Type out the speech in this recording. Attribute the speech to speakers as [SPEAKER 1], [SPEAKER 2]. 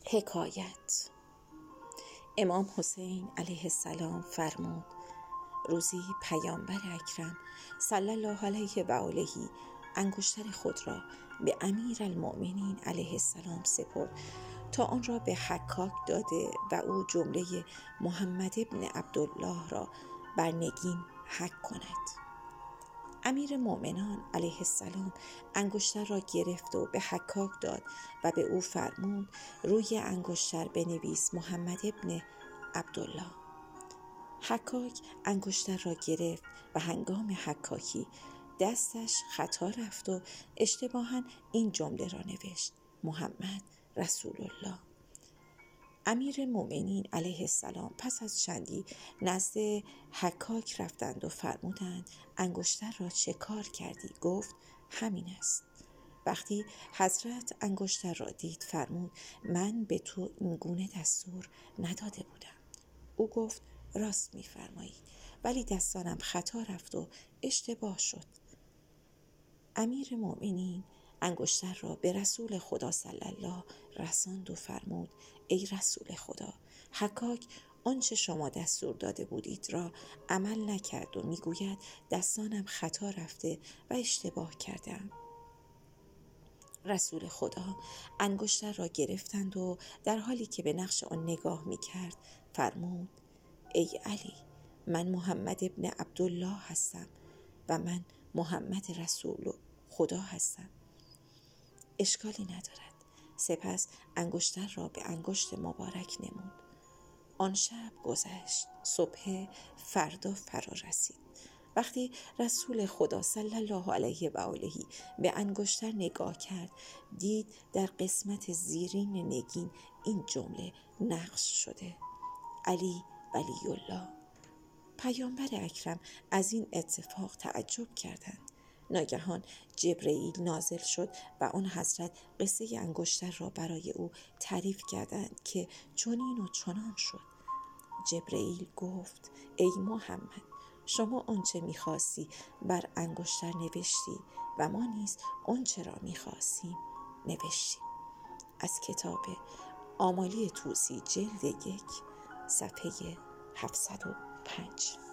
[SPEAKER 1] حکایت. امام حسین علیه السلام فرمود: روزی پیامبر اکرم صلی الله علیه و آله انگشتر خود را به امیرالمؤمنین علیه السلام سپرد تا آن را به حکاک داده و او جمله محمد ابن عبدالله را بر نگین حک کند. امیر مومنان علیه السلام انگشتر را گرفت و به حکاک داد و به او فرمود: روی انگشتر بنویس محمد ابن عبدالله. حکاک انگشتر را گرفت و هنگام حکاکی دستش خطا رفت و اشتباهاً این جمله را نوشت: محمد رسول الله. امیر مومنین علیه السلام پس از چندی نزد حکاک رفتند و فرمودند: انگشتر را چه کار کردی؟ گفت: همین است. وقتی حضرت انگشتر را دید فرمود: من به تو این گونه دستور نداده بودم. او گفت: راست می‌فرمایید، ولی دستانم خطا رفت و اشتباه شد. امیر مومنین انگشتر را به رسول خدا صلی الله رساند و فرمود: ای رسول خدا، حکاک آنچه شما دستور داده بودید را عمل نکرد و میگوید دستانم خطا رفته و اشتباه کردم. رسول خدا انگشتر را گرفتند و در حالی که به نقش آن نگاه میکرد فرمود: ای علی، من محمد ابن عبدالله هستم و من محمد رسول خدا هستم. اشکالی ندارد. سپس انگشتر را به انگشت مبارک نمود. آن شب گذشت. صبح فردا فرا رسید. وقتی رسول خدا صلی الله علیه و آله به انگشتر نگاه کرد، دید در قسمت زیرین نگین این جمله نقش شده: علی ولی الله. پیامبر اکرم از این اتفاق تعجب کردند. ناگهان جبرئیل نازل شد و آن حضرت قصه انگشتر را برای او تعریف کردند که چنین و چنان شد. جبرئیل گفت: ای محمد، شما آنچه می‌خواستی بر انگشتر نوشتی و ما نیز آنچه را می‌خواستیم نوشتیم. از کتاب آمالی طوسی جلد 1 صفحه 705.